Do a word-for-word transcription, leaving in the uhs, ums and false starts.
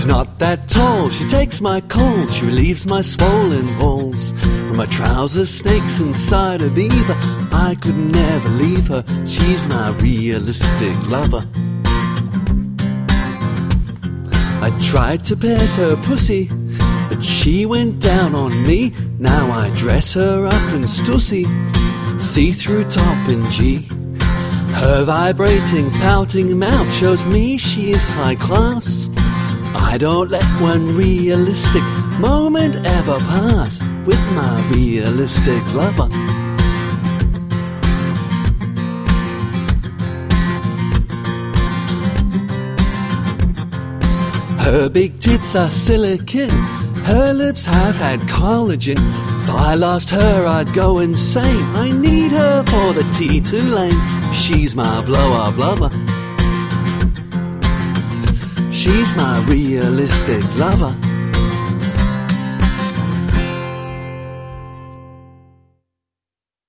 not that tall, she takes my cold, she relieves my swollen balls. From my trousers, snakes inside a beaver, I could never leave her, she's my realistic lover. I tried to pierce her pussy, but she went down on me. Now I dress her up in Stussy, see-through top in G. Her vibrating, pouting mouth shows me she is high class. I don't let one realistic moment ever pass with my realistic lover. Her big tits are silicone, her lips have had collagen. If I lost her, I'd go insane. I need her for the T two lane. She's my blow-up lover. She's my realistic lover.